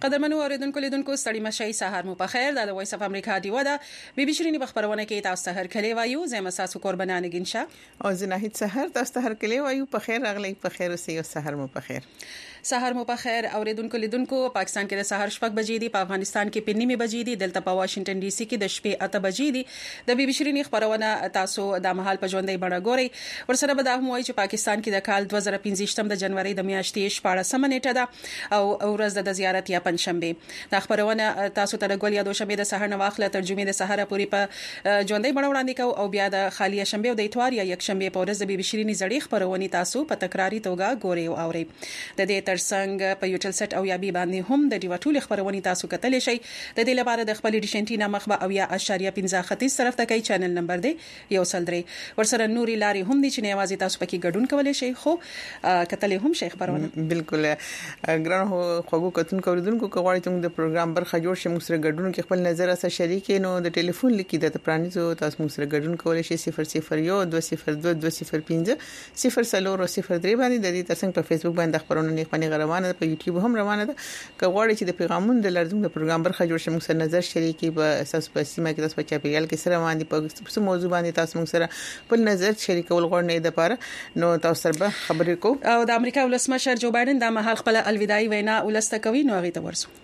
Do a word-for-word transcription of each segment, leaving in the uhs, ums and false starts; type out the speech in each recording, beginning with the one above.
قدرمنو اوریدونکو لیدونکو ستړي مشي سهار مو په خیر د وایس اف امریکا دی ودا بي بي شيرینی بخبرونه کې تاسو ته هر کلی وایو زم اساسو قربانانه ګنشه او زناهید سحر تاسو ته هر کلی وایو په خیر اغلی په خیر اوسې او سحر مو په خیر سحر مو په خیر اوریدونکو لیدونکو پاکستان کې د سحر شپږ بجې دي په افغانستان کې په نیمه بجې دي دلته په واشنگټن ډي سي کې د شپې اته بجې دي د بي بي شيرینی خبرونه تاسو د محل په ژوندۍ بڼه ګوري ورسره به دا هم وایي چې پاکستان کې د کال دوه زره پنځه د جنوري د میاشتې شپږم نیټه ده او ورځ د زیارت یا پنځشنبه د خبرونه تاسو ته د ګول یا دوشنبه د سحر نواخله ترجمه د سحر پوری په ژوندۍ بڼه وړاندې کو او بیا د خالی شنبه او د اتوار یا یک شنبه په ورځ د بي بي شيرینی زړې خبرونه تاسو په تکراری توګه ګوري او اوري د دې ترڅنګ په یوټل سټ او یا بي باندې هم د ډیو ټول خبرونه تاسو کتلی شئ د دې لپاره د خپل ډیشنټینا مخبه او یا اشاریه پنځه ختیځ طرف ته کوي چینل نمبر دی یو سل درې ورسره نوري لاري هم دي چې نوازي تاسو پکې ګډون کولای شئ خو کتلی هم شي خبرونه بالکل ګران هو خوګو کتون کوردونکو کوړی ته د پروګرام برخه جوړ شي موږ سره ګډون کې خپل نظر سره شریک نو د ټلیفون لیکي د پرانیزو تاسو موږ سره ګډون کولای شئ صفر صفر یو دوه صفر دوه دوه صفر پنځه صفر سلور صفر درې باندې د دې ترڅنګ په فیسبوک باندې خبرونه نه پني روانه په یوټیوب هم روانه ده کوړی چې د پیغامونو د لرزم د پروګرام برخه جوړ شي موږ سره نظر شریکي په اساس په سیمه کې تاسو په چاپیریال کې سره باندې په څه موضوع باندې تاسو موږ سره په نظر شریکول غوړنه ده لپاره نو تاسو سره خبرې کو او د امریکا ولسمشر جو بایدن د محل خپل الوداعي وینا ولسته کوي نو هغه ته ورسو.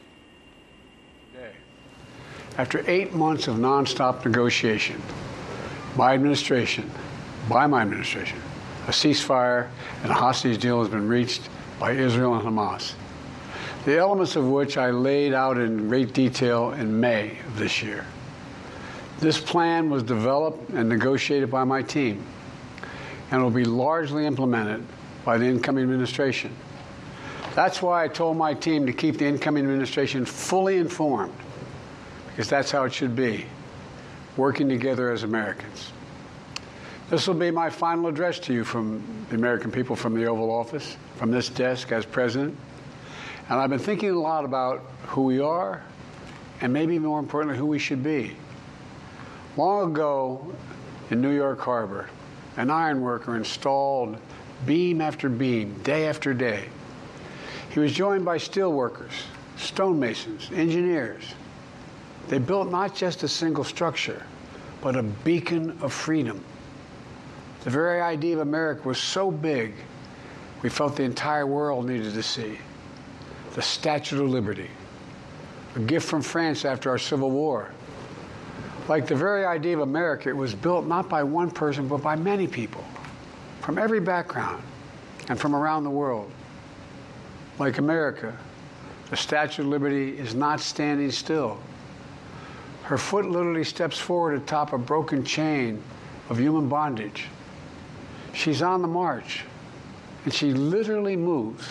After eight months of non-stop negotiation, my administration, by my administration, a ceasefire and a hostage deal has been reached by Israel and Hamas, the elements of which I laid out in great detail in May of this year. This plan was developed and negotiated by my team and will be largely implemented by the incoming administration. That's why I told my team to keep the incoming administration fully informed, because that's how it should be, working together as Americans. This will be my final address to you from the American people from the Oval Office, from this desk as president. And I've been thinking a lot about who we are and maybe more importantly, who we should be. Long ago in New York Harbor, an iron worker installed beam after beam, day after day. He was joined by steel workers, stonemasons, engineers. They built not just a single structure, but a beacon of freedom. The very idea of America was so big, we felt the entire world needed to see. The Statue of Liberty, a gift from France after our Civil War. Like the very idea of America, it was built not by one person, but by many people, from every background and from around the world. Like America, the Statue of Liberty is not standing still. Her foot literally steps forward atop a broken chain of human bondage. She's on the march, and she literally moves.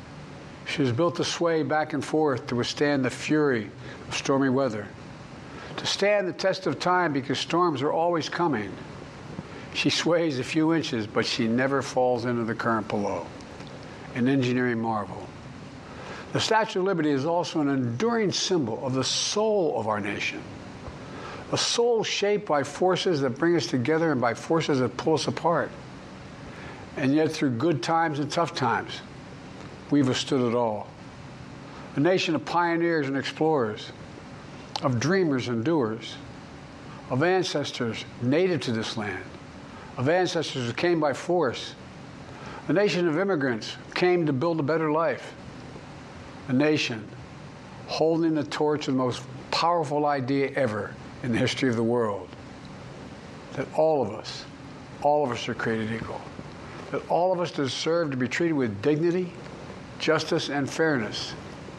She was built to sway back and forth to withstand the fury of stormy weather, to stand the test of time because storms are always coming. She sways a few inches, but she never falls into the current below. An engineering marvel. The Statue of Liberty is also an enduring symbol of the soul of our nation. A soul shaped by forces that bring us together and by forces that pull us apart. And yet through good times and tough times, we've withstood it all. A nation of pioneers and explorers, of dreamers and doers, of ancestors native to this land, of ancestors who came by force, a nation of immigrants who came to build a better life, a nation holding the torch of the most powerful idea ever in the history of the world, that all of us, all of us are created equal, that all of us deserve to be treated with dignity, justice, and fairness,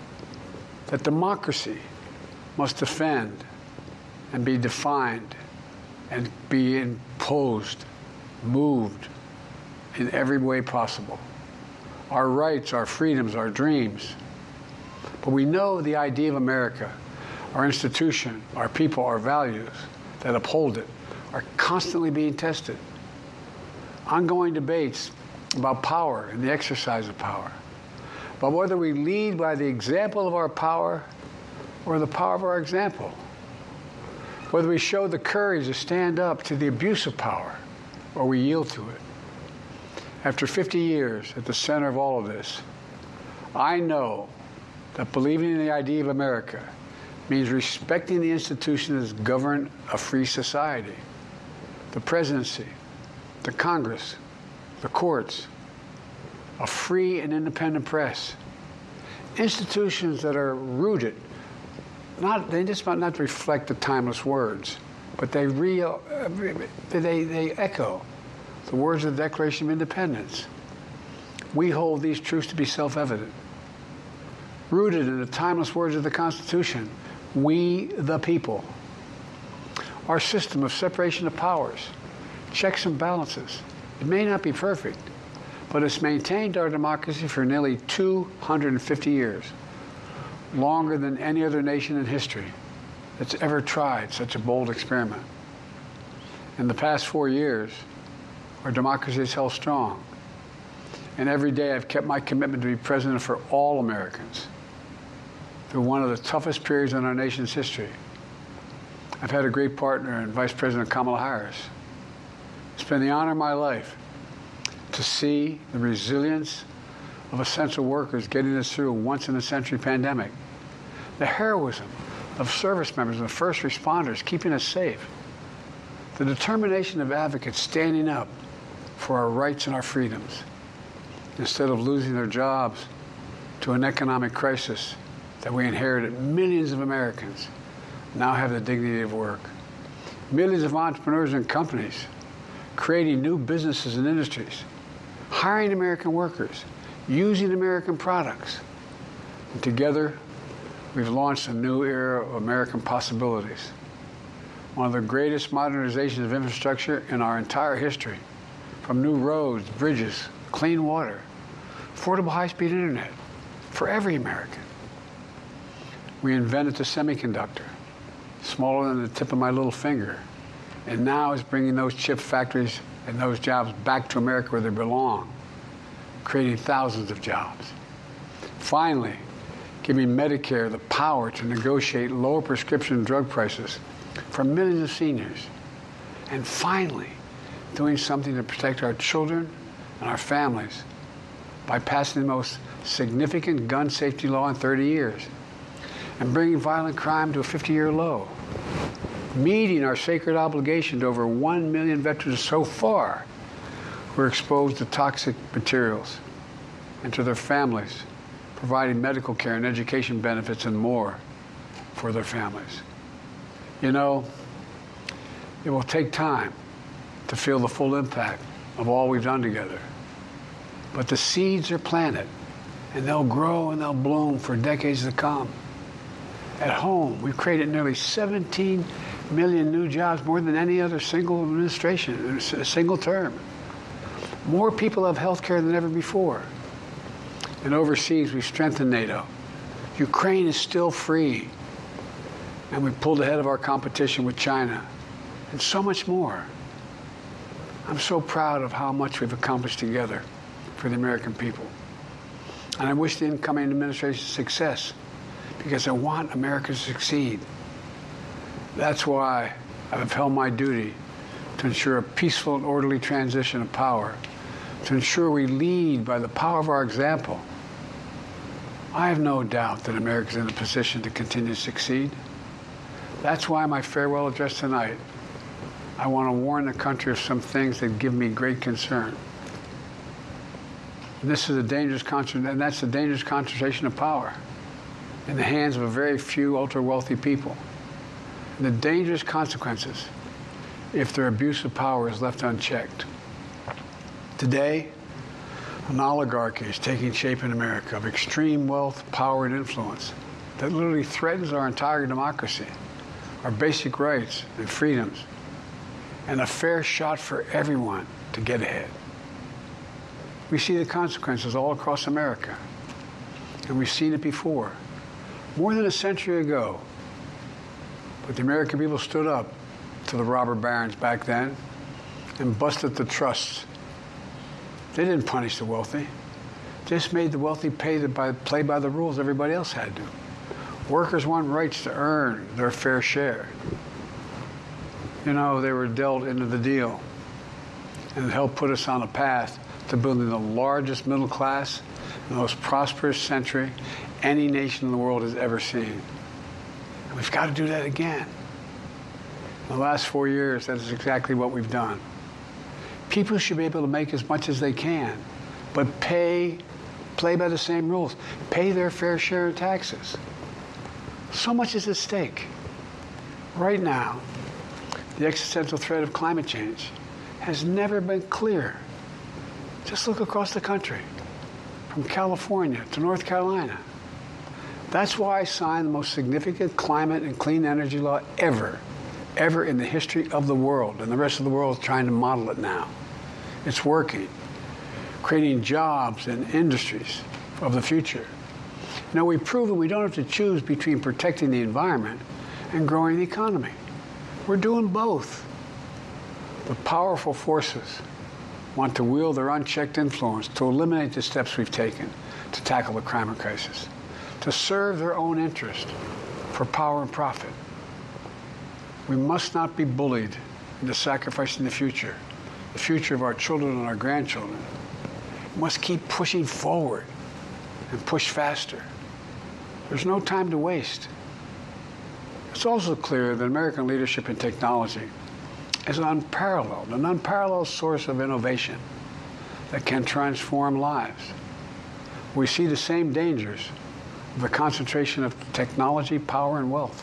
that democracy must defend and be defined and be imposed, moved in every way possible. Our rights, our freedoms, our dreams. But we know the idea of America, our institution, our people, our values that uphold it are constantly being tested. Ongoing debates about power and the exercise of power, but whether we lead by the example of our power or the power of our example, whether we show the courage to stand up to the abuse of power or we yield to it. After fifty years at the center of all of this, I know that believing in the idea of America means respecting the institutions that govern a free society, the presidency, the Congress, the courts, a free and independent press, institutions that are rooted, not, they just might not reflect the timeless words, but they, real, they, they echo the words of the Declaration of Independence. We hold these truths to be self-evident. Rooted in the timeless words of the Constitution, we the people. Our system of separation of powers, checks and balances, it may not be perfect, but it's maintained our democracy for nearly two hundred fifty years, longer than any other nation in history that's ever tried such a bold experiment. In the past four years, our democracy has held strong, and every day I've kept my commitment to be president for all Americans through one of the toughest periods in our nation's history. I've had a great partner in Vice President Kamala Harris. It's been the honor of my life to see the resilience of essential workers getting us through a once-in-a-century pandemic, the heroism of service members and first responders keeping us safe, the determination of advocates standing up for our rights and our freedoms instead of losing their jobs to an economic crisis that we inherited. Millions of Americans now have the dignity of work. Millions of entrepreneurs and companies creating new businesses and industries, hiring American workers, using American products. And together, we've launched a new era of American possibilities. One of the greatest modernizations of infrastructure in our entire history, from new roads, bridges, clean water, affordable high-speed internet for every American. We invented the semiconductor, smaller than the tip of my little finger, and now is bringing those chip factories and those jobs back to America where they belong, creating thousands of jobs. Finally, giving Medicare the power to negotiate lower prescription drug prices for millions of seniors. And finally, doing something to protect our children and our families by passing the most significant gun safety law in thirty years and bringing violent crime to a fifty-year low, meeting our sacred obligation to over one million veterans so far who are exposed to toxic materials, and to their families, providing medical care and education benefits and more for their families. You know, it will take time to feel the full impact of all we've done together. But the seeds are planted, and they'll grow and they'll bloom for decades to come. At home, we've created nearly seventeen million new jobs, more than any other single administration, a single term. More people have health care than ever before. And overseas, we've strengthened NATO. Ukraine is still free. And we've pulled ahead of our competition with China. And so much more. I'm so proud of how much we've accomplished together for the American people. And I wish the incoming administration success, because I want America to succeed. That's why I've held my duty to ensure a peaceful and orderly transition of power, to ensure we lead by the power of our example. I have no doubt that America is in a position to continue to succeed. That's why my farewell address tonight, I want to warn the country of some things that give me great concern. And this is a dangerous concentration, and that's a dangerous concentration of power in the hands of a very few ultra-wealthy people. And the dangerous consequences if their abuse of power is left unchecked. Today, an oligarchy is taking shape in America of extreme wealth, power, and influence that literally threatens our entire democracy, our basic rights and freedoms, and a fair shot for everyone to get ahead. We see the consequences all across America, and we've seen it before, more than a century ago. But the American people stood up to the robber barons back then and busted the trusts. They didn't punish the wealthy. They just made the wealthy pay the, by, play by the rules everybody else had to. Workers want rights to earn their fair share. You know, they were dealt into the deal, and it helped put us on a path to building the largest middle class, the most prosperous century any nation in the world has ever seen. And we've got to do that again. In the last four years, that is exactly what we've done. People should be able to make as much as they can, but pay, play by the same rules. Pay their fair share of taxes. So much is at stake. Right now, the existential threat of climate change has never been clearer. Just look across the country, from California to North Carolina. That's why I signed the most significant climate and clean energy law ever, ever in the history of the world. And the rest of the world is trying to model it now. It's working, creating jobs and industries of the future. Now, we've proven we don't have to choose between protecting the environment and growing the economy. We're doing both. The powerful forces want to wield their unchecked influence to eliminate the steps we've taken to tackle the climate crisis, to serve their own interest for power and profit. We must not be bullied into sacrificing the future, the future of our children and our grandchildren. We must keep pushing forward and push faster. There's no time to waste. It's also clear that American leadership in technology is an unparalleled, an unparalleled source of innovation that can transform lives. We see the same dangers of the concentration of technology, power, and wealth.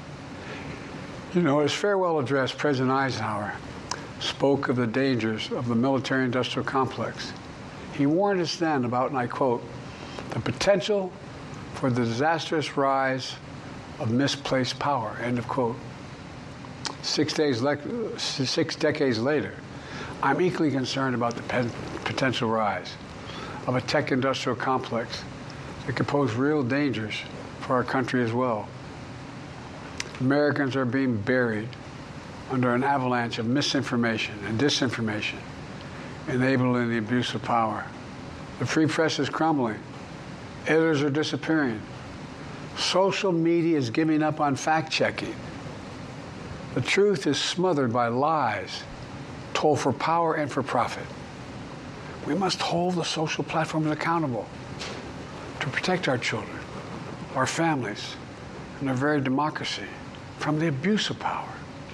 You know, his farewell address, President Eisenhower spoke of the dangers of the military-industrial complex. He warned us then about, and I quote, the potential for the disastrous rise of misplaced power, end of quote. Six, days le- six decades later, I'm equally concerned about the pen- potential rise of a tech-industrial complex that could pose real dangers for our country as well. Americans are being buried under an avalanche of misinformation and disinformation, enabling the abuse of power. The free press is crumbling. Editors are disappearing. Social media is giving up on fact-checking. The truth is smothered by lies told for power and for profit. We must hold the social platforms accountable to protect our children, our families, and our very democracy from the abuse of power.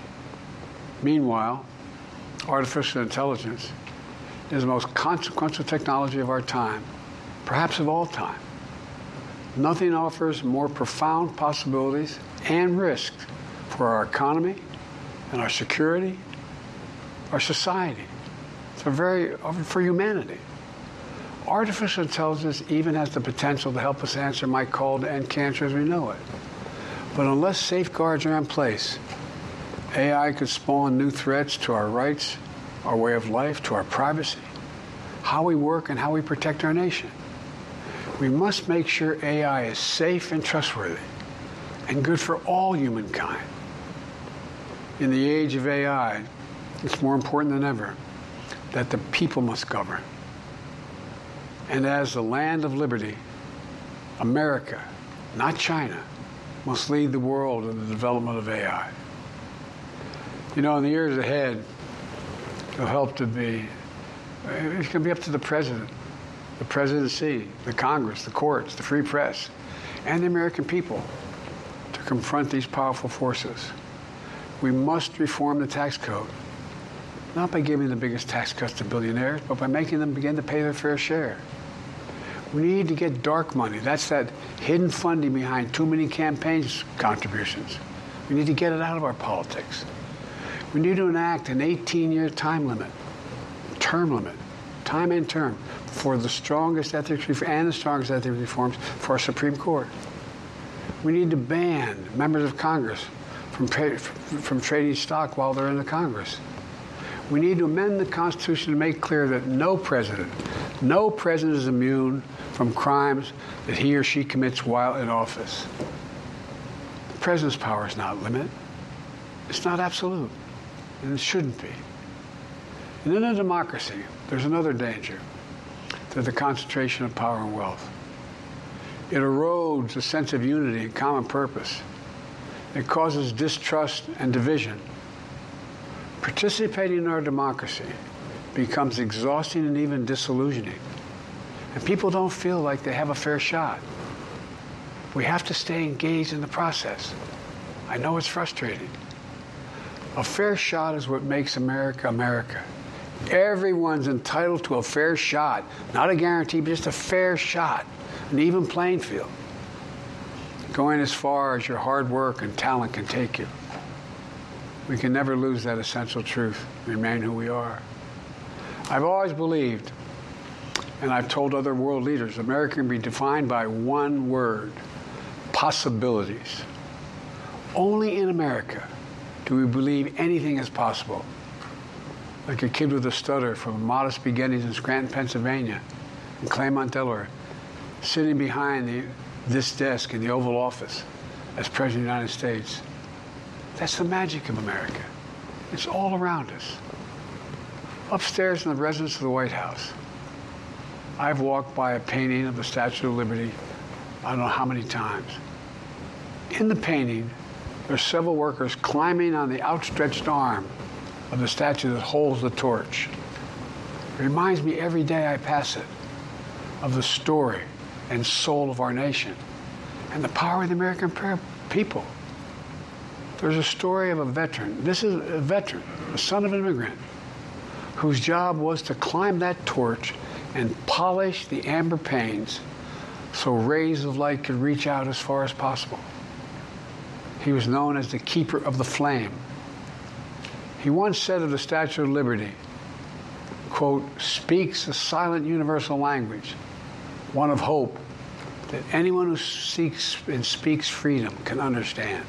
Meanwhile, artificial intelligence is the most consequential technology of our time, perhaps of all time. Nothing offers more profound possibilities and risks for our economy and our security, our society, for, very, for humanity. Artificial intelligence even has the potential to help us answer my call to end cancer as we know it. But unless safeguards are in place, A I could spawn new threats to our rights, our way of life, to our privacy, how we work, and how we protect our nation. We must make sure A I is safe and trustworthy and good for all humankind. In the age of A I, it's more important than ever that the people must govern. And as the land of liberty, America, not China, must lead the world in the development of A I. You know, in the years ahead, it'll help to be, it's going to be up to the president, the presidency, the Congress, the courts, the free press, and the American people to confront these powerful forces. We must reform the tax code, not by giving the biggest tax cuts to billionaires, but by making them begin to pay their fair share. We need to get dark money. That's that hidden funding behind too many campaigns contributions. We need to get it out of our politics. We need to enact an eighteen-year time limit, term limit, time and term, for the strongest ethics reform and the strongest ethics reforms for our Supreme Court. We need to ban members of Congress from, from trading stock while they're in the Congress. We need to amend the Constitution to make clear that no president, no president is immune from crimes that he or she commits while in office. The president's power is not limited. It's not absolute, and it shouldn't be. And in a democracy, there's another danger to the concentration of power and wealth. It erodes a sense of unity and common purpose. It causes distrust and division. Participating in our democracy becomes exhausting and even disillusioning. And people don't feel like they have a fair shot. We have to stay engaged in the process. I know it's frustrating. A fair shot is what makes America America. Everyone's entitled to a fair shot. Not a guarantee, but just a fair shot. An even playing field. Going as far as your hard work and talent can take you. We can never lose that essential truth, remain who we are. I've always believed, and I've told other world leaders, America can be defined by one word, possibilities. Only in America do we believe anything is possible. Like a kid with a stutter from modest beginnings in Scranton, Pennsylvania, and Claremont, Delaware, sitting behind the, this desk in the Oval Office as President of the United States. That's the magic of America. It's all around us. Upstairs in the residence of the White House, I've walked by a painting of the Statue of Liberty I don't know how many times. In the painting, there's several workers climbing on the outstretched arm of the statue that holds the torch. It reminds me every day I pass it of the story and soul of our nation and the power of the American people. There's a story of a veteran. This is a veteran, the son of an immigrant, whose job was to climb that torch and polish the amber panes so rays of light could reach out as far as possible. He was known as the keeper of the flame. He once said of the Statue of Liberty, quote, speaks a silent universal language, one of hope that anyone who seeks and speaks freedom can understand.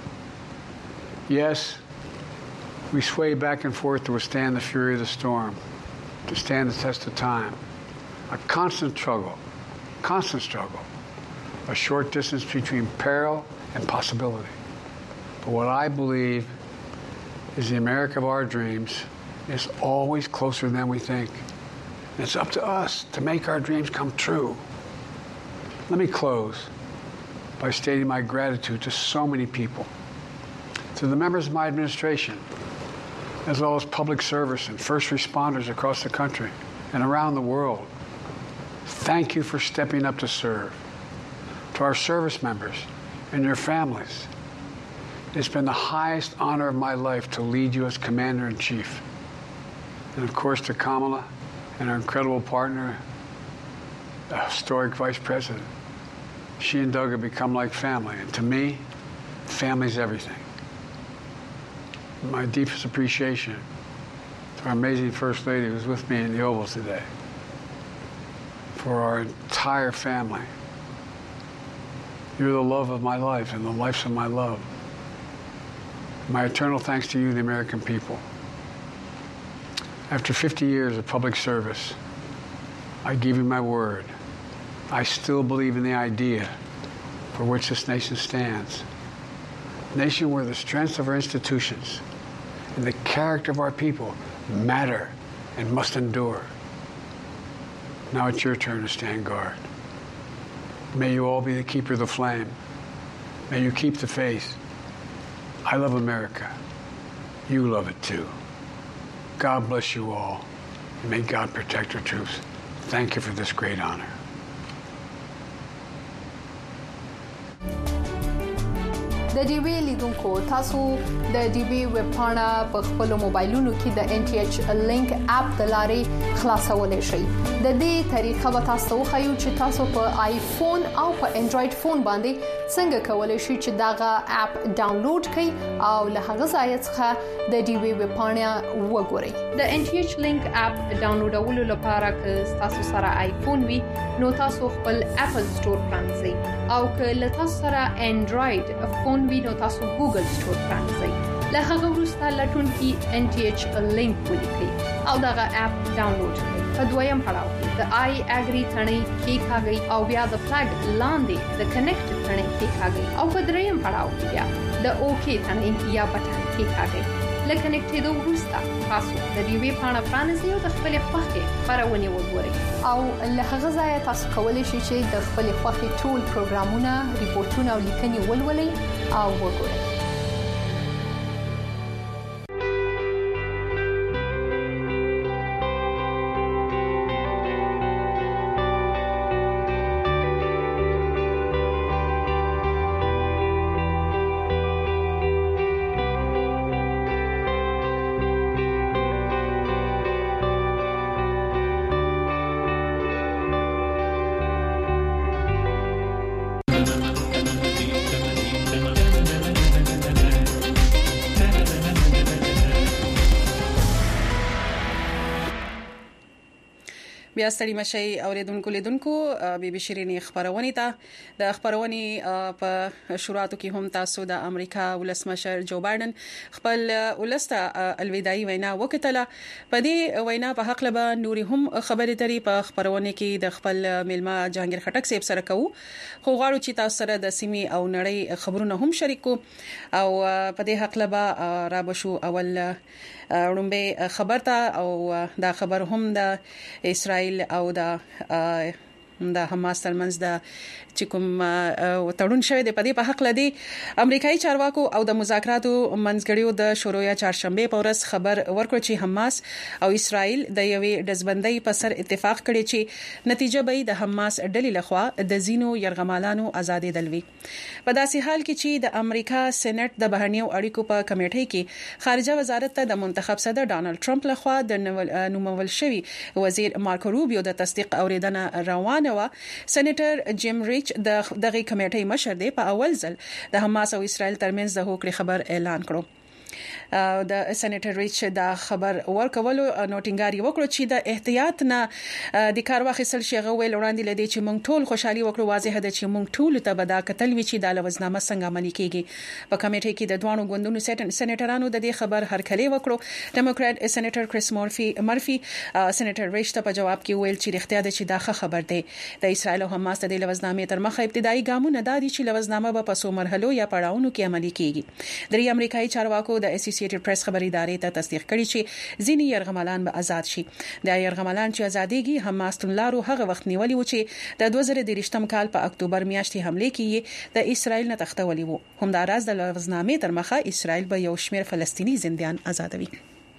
Yes, we sway back and forth to withstand the fury of the storm, to stand the test of time. A constant struggle, constant struggle, a short distance between peril and possibility. But what I believe is the America of our dreams is always closer than we think. And it's up to us to make our dreams come true. Let me close by stating my gratitude to so many people, to the members of my administration, as well as public service and first responders across the country and around the world. Thank you for stepping up to serve. To our service members and your families, it's been the highest honor of my life to lead you as Commander-in-Chief. And of course to Kamala and our incredible partner, the historic Vice President. She and Doug have become like family, and to me, family's everything. My deepest appreciation to our amazing First Lady who's with me in the Oval today, for our entire family. You're the love of my life and the lives of my love. My eternal thanks to you, the American people. After fifty years of public service, I give you my word. I still believe in the idea for which this nation stands. A nation where the strength of our institutions and the character of our people matter and must endure. Now it's your turn to stand guard. May you all be the keeper of the flame. May you keep the faith. I love America. You love it too. God bless you all. And may God protect our troops. Thank you for this great honor. د ډي وی لیدونکو تاسو د ډي وی ویب پاڼه په خپل موبایلونو کې د ان ټي ایچ لینک اپ د لارې خلاصولای شئ. د دې طریقه به تاسو خو چې تاسو په آیفون او په انډراید فون باندې څنګه کولای شئ چې داغه اپ ډاونلوډ کړئ او له هغه ځای څخه د ډي وی ویب پاڼه وګورئ. د ان ټي ایچ لینک اپ ډاونلوډولو لپاره که تاسو سره آیفون وي نو تاسو خپل اپل سٹور پرانځئ او که له تاسو سره انډراید فون وی نو تاسو ګوګل سٹور پرانځئ. له هغه وروسته لټون کې ان ټي ایچ لینک ولیکئ او دغه اپ ډاونلوډ کړئ. په دویم پړاو کې د آی اګری ثنې کې کاږئ او بیا د فلګ لاندې د کنیکټ ثنې کې کاږئ او په دریم پړاو کې بیا د اوکی ثنې یا بټن کې کاږئ. لکه کنیکټېدو وروسته تاسو د ډي وی پاڼه پرانیزئ او د خپل خوښې خبرونه وګورئ او له هغه ځای تاسو کولی شئ چې د خپل خوښې ټول پروګرامونه، ریپورتونه او لیکنې ولولئ او وګورئ. بیا ستړي مشي اوریدونکو لیدونکو بي بي شيرين خبرونه ته د خبرونه په شروعاتو کې هم تاسو د امریکا ولسمشر جو بایدن خپل ولسته الوداعي وینا وکړه. په دې وینا په حق لبا نوري هم خبرې ترې په خبرونه کې د خپل ملما جهانگیر خټک صاحب سره کوو، خو غواړو چې تاسو سره د سیمي او نړۍ خبرونه هم شریکو او په دې حق لبا را بشو. اول رومبه خبر ته او دا خبر هم د اسرائیل او د د حماس ترمنځ د چې کوم تړون شوی دی په دې په حق لدی امریکایي چارواکو او د مذاکراتو منځګړیو د شروع چهارشنبه په ورځ خبر ورکړ چې حماس او اسرائیل د یوې دزبندۍ په سر اتفاق کړي چې نتیجه به د حماس ډلې لخوا د زینو یرغمالانو ازادي دلوي. په داسې حال کې چې د امریکا سېنات د بهرنیو اړیکو په کمیټې کې خارجه وزارت ته د منتخب صدر ډانلډ ټرمپ لخوا د نومول شوی وزیر مارکو روبیو د تصدیق اوریدنه روانه و. سېنیټر جیم ریچ د دغه کمیټې مشر دی په اول ځل د حماس او اسرائیل ترمنځ د هوکړې خبر اعلان کړو. د سېنیټر ریچ دا خبر ورکولو نوټینګاری وکړو چې د احتیاط نه د کار واخیستل شي غوې وړاندې لدی چې مونږ ټول خوشحالي وکړو. واضح ده چې مونږ ټول ته بدا کتل وی چې د لوزنامه څنګه عملي کیږي. په کمیټې کې د دوانو غوندونو سېنیټرانو د دې خبر هرکلی وکړو. ډیموکرات سېنیټر کریس مورفي مرفي سېنیټر ریچ ته په جواب کې ویل چې اختیار دي چې دا خبر دی د اسرائیل او حماس د لوزنامه تر مخه ابتدایي ګامونه دادي چې لوزنامه په پسو مرحلو یا پړاوونو کې عملي کیږي. درې امریکایي چارواکو د اسوسییټډ پریس خبري ادارې ته تصدیق کړی چې ځینی يرغمالان به آزاد شي. د يرغمالان چې آزادېږي حماس تنلارو هغه وخت نیولې و چې د دوه زره دریشتم کال په اکتوبر میاشتې حمله کې د اسرائیل نه تختولې وو. همداراز د لوزنامې تر مخه اسرائیل به یو شمېر فلسطینی زنديان آزادوي.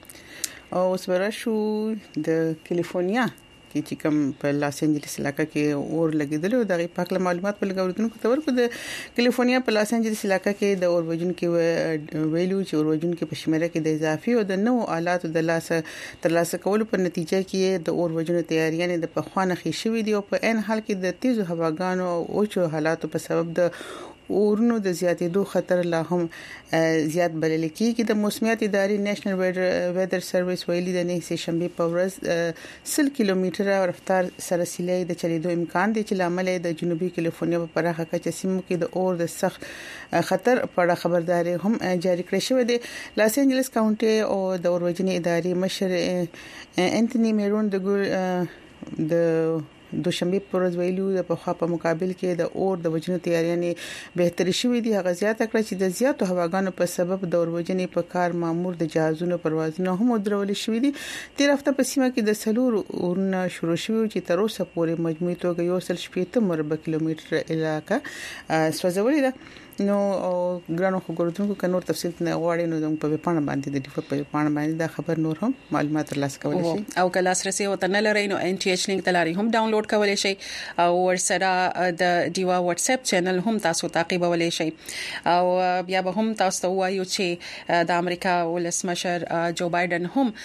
او سپرشو د کالیفورنیا کې چې کوم په لاس انجلس علاقې کې اور لګیدل او دغه پاک معلومات په لګوردونکو تور کو د کالیفورنیا په لاس انجلس علاقې کې د اور وجن کې ویلو چې اور وجن کې په شمیره کې د اضافي او د نو آلات د لاس تر لاسه کول په نتیجه کې د اور وجن تیاریانه د پخوانه خې شوې دي او په ان حال کې د تیزو هواګانو او اوچو حالاتو په سبب د اورونو د زیاتېدو خطر لا هم زیات بلل کېږي. د موسمیات ادارې نېشنل ویدر سرویس ویلي د نه سه شنبه په ورځ سل کیلومتره رفتار سره سیلۍ د چلیدو امکان دی چې لامل د جنوبي کالیفورنیا په پراخه کچه سیمو کې د اور د سخت خطر په اړه خبرداري هم جاری کړې شوې ده. لاس انجلس کاونټي او د اور وژنې ادارې مشر انټونی میرون د ګل د دوشنبه پر ورځ ویلو د په خوا مقابل کې د اور د وجنو تیاریانې بهتري شوې دي. هغه زیاته کړ چې د زیاتو هواګانو په سبب د اور وجنې په کار مامور د جهازونو پروازونه هم درول شوې دي. تیر هفته په سیمه کې د سلور اورونه شروع شوه چې تر اوسه پورې مجموعي توګه یو سل شپږ مربع کیلومتر علاقه سوځولې ده. نو ګرانو خبرونکو که نور تفصیل نه غواړي نو د په پاڼه باندې د ډیفو په پاڼه باندې دا خبر نور هم معلومات ترلاسه کولای شي او که لاسرسي او تنه لري نو ان ټي ایچ لینک تلاري هم ډاونلوډ کولای شي او ورسره د ډیوا واتس اپ چینل هم تاسو تعقیبولای شي. او بیا به هم تاسو ته وایو چې د امریکا ولسمشر جو بایدن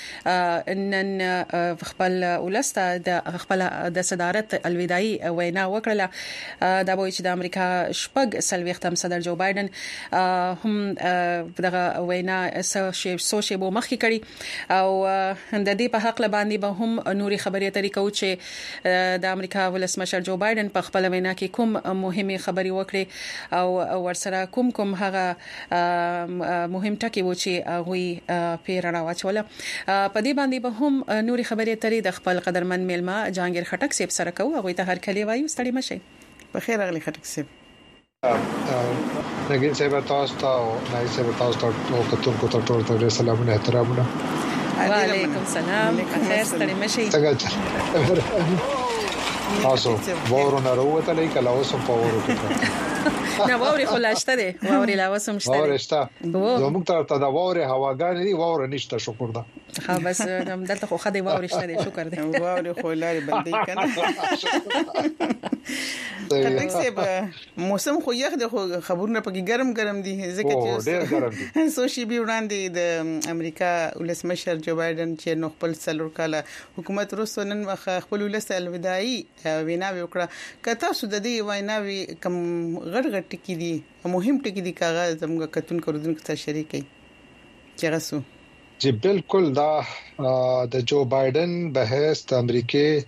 هم نن خپل ولسته د خپل د صدارت الوداعي وینا وکړه. دا به چې د امریکا شپږ سلويختم صدر جو بایدن هم دغه وینا سوشي بو مخکې کړي او د دې په حق باندې به هم نوري خبري طریقو چې د امریکا ولسمشر جو بایدن په خپل وینا کې کوم مهمه خبري وکړي او ورسره کوم کوم هغه مهم ټکي و چې هغه پیر راوچول. په دې باندې به هم نوري خبري ترې د خپل قدرمن میلما جهانگیر خټک صاحب سره کوو. هغه ته هر کلی وایو ستړي مشي. په خیر اغلی خټک صاحب. نګین صاحب تاسو ته او نای صاحب تاسو ته او کتونکو ته ټول ته سلامونه احترامونه. وعلیکم السلام. خیر ستړي مشي. تاسو ورونه وروته لای کله اوسم په ورته نه ووري خلاشته دي ووري لا وسم شته ووري شته زموږ ته دا ووري هواګان دي ووري نشته شکر ده. ها بس دلته خو خدای ووري شته دي شکر ده ووري خو لاري باندې کنه. خټک صاحب موسم خو یخ دي خو خبرونه پکې ګرم ګرم دي ځکه چې ډېر ګرم دي. سوشي بي وړاندې د امریکا ولسمشر جو بایدن چې نو خپل څلور کاله حکومت وروسته نن خپل ولسته الوداعي وینا وکړه. کته سود دي ویناوي کم غړ غړ ټکی دي مهم ټکی دي کاغذ زموږ کتون کوردونکو ته شریکي چیرسو چې بالکل دا د جو بایدن بحث د امریکای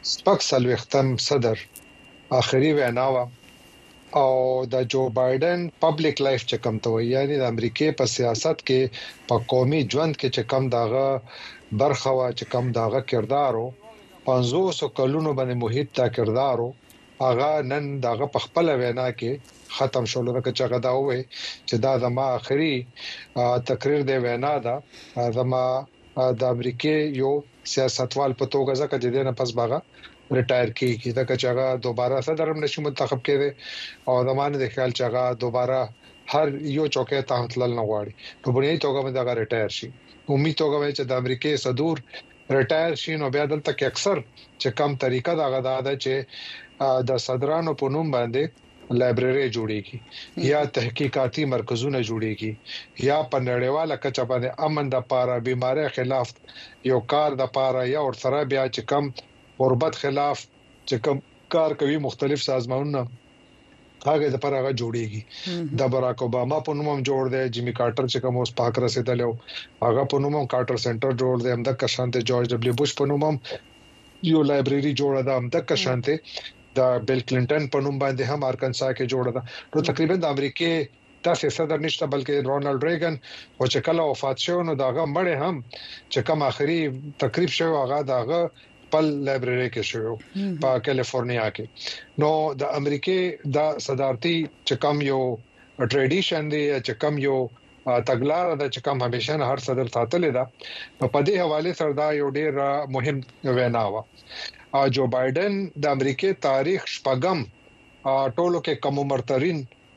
سپک سلوختم صدر اخري ویناوه او د جو بایدن پبلک لایف چې کوم ته یعنی د امریکای په سیاست کې په قومي ژوند کې چې کوم داغه برخه وا چې کوم داغه کردارو پنځوس کلونو باندې محیط تا کردارو هغه نن داغه په خپل وینا کې ختم شول نو چې هغه دا وې چې دا زما اخري تقریر دی وینا دا زما د امریکای یو سیاستوال په توګه ځکه چې دنه پس باغه ریټایر کیږي دا چې هغه دوباره صدر هم نشي منتخب کړي او زمانه د خیال چې هغه دوباره هر یو چوکه ته تلل نه غواړي په بنیادی توګه باندې هغه ریټایر شي امید توګه چې د امریکای صدور ریټایر شي نو بیا دلته کې اکثر چې کم طریقه دا غدا ده چې د صدرانو په نوم باندې لایبرری جوړیږي یا تحقیقاتي مرکزونه جوړیږي یا په نړیواله کچه باندې امن د پاره بيمارۍ خلاف یو کار د پاره یا ور سره بیا چې کم غربت خلاف چې کم کار کوي مختلف سازمانونه هغه د پاره هغه جوړیږي د براک اوباما په نوم جوړ دی جیمی کارټر چې کوم اوس پاک رسیدل هغه په نوم کارټر سنټر جوړ دی هم د کشانته جورج ډبلیو بوش په نوم یو لایبرری جوړه ده هم د کشانته د بیل کلینټن په نوم باندې هم ارکانسا کې جوړه ده نو تقریبا د امریکای تاسو صدر نشته بلکې رونالد ریګن او چې کله وفات شو نو داغه مړ هم چې کوم اخري تقریب شو هغه داغه پل لایبرری کې شو په کیلیفورنیا کې نو د امریکای د صدارتي چې کوم یو ټریډیشن دی چې کوم یو تګلار ده چې کوم همیشه هر صدر ساتل ده په دې حواله سره دا یو ډیر مهم وینا و جو بایدن د امریکای تاریخ شپږم ټولو کې کم عمرترین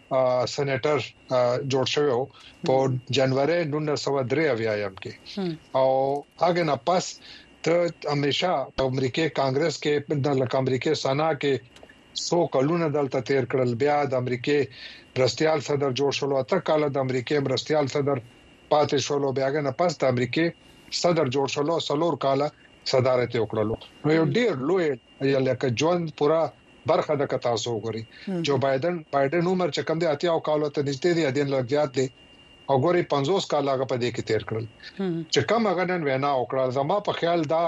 سېنیټر جوړ شوی په جنوري نولس سوه درې اویا کې او هغه نه پس ته همیشه په امریکای کانګرس کې د لکه امریکای سنا کې سو کلونه دلته تیر کړل بیا د امریکای مرستيال صدر جوړ شول او تر کال د امریکای مرستيال صدر پاتې شول بیا نه پس د امریکای صدر جوړ شول سلور کال صدارت وکړلو نو یو ډیر لوی یا لکه جون پورا برخه د کتاسو غوري جو بایدن بایدن عمر چې کم دی اتیا او کالو ته نږدې دی دین لګیات دی او غوري پنځوس کال هغه په دې کې تیر کړل چې کم هغه نن وینا وکړه زما په خیال دا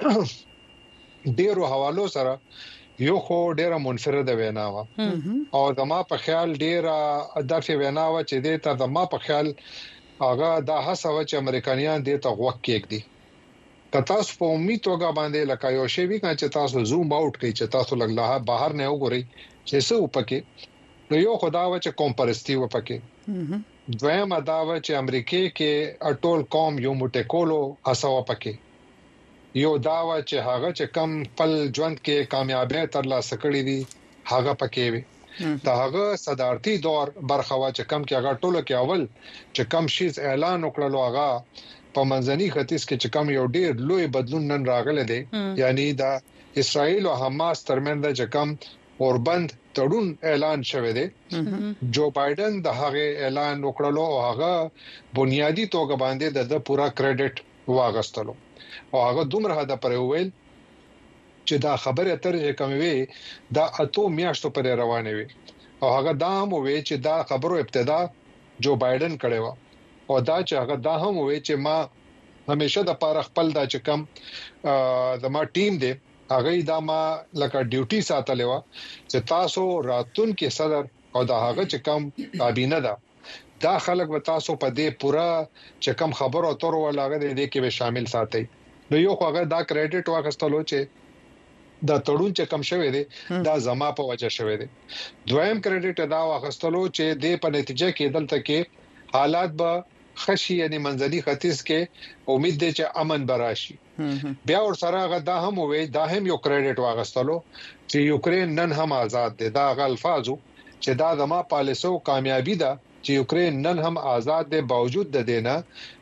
ډیرو حوالو سره یو خو ډیره منفرده وینا و او زما په خیال ډیره دغه وینا و چې دې ته زما په خیال هغه دا هڅه و چې امریکایان دې ته غوږ کېږدي تاسو په امید توګه باندې لکه یو شی وی چې تاسو زوم اوټ کړئ چې تاسو لګلا بهر نه وګورئ چې څه وپکې نو یو خدا و چې کوم پرستی وپکې دویم دا و چې امریکای کې ټول قوم یو موټی کولو هڅه وپکې یو دا و چې هغه چې کم پل ژوند کې کامیابی ترلاسه کړې دي هغه پکې وي دا هغه صدارتي دور برخه و چې کم کې هغه ټولو کې اول چې کم شي اعلان وکړلو هغه په منځني ختیځ کې چې کوم یو ډیر لوی بدلون نن راغلی دی یعنی د اسرائیل او حماس ترمنځ چې کوم اوربند تړون اعلان شوی دی جو بایدن د هغه اعلان وکړلو او هغه بنیادی توګه باندې د پورا کریډټ واغستلو او هغه دومره هدا پر ویل چې دا خبره ترې کوم وی دا اته میاشتو پر روانه وي او هغه دا هم وی چې دا خبرو ابتدا جو بایدن کړي و او دا چې هغه دا هم وی چې ما همیشه د پاره خپل دا چې کم زما ټیم دی هغه دا ما لکه ډیوټي ساتلې و چې تاسو راتون کې صدر او دا هغه چې کم کابینه ده دا خلک و تاسو په دې پورا چې کم خبرو اترو ولاغه دې کې به شامل ساتي نو یو هغه دا کریډټ واغستلو چې دا تړون چې کم شوی دی دا زما په وجه شوی دی دویم کریډټ دا واغستلو چې دې په نتیجه کې دلته کې حالات به خشي یعنی منځلي ختیځ کې امید ده چې امن براشي بیا ور سره هغه دا هم وې دا هم یو کریډټ واغستلو چې یوکرين نن هم آزاد دي دا غ الفاظو چې دا زما پالیسو کامیابی ده چې یوکرين نن هم آزاد دي باوجود د دینه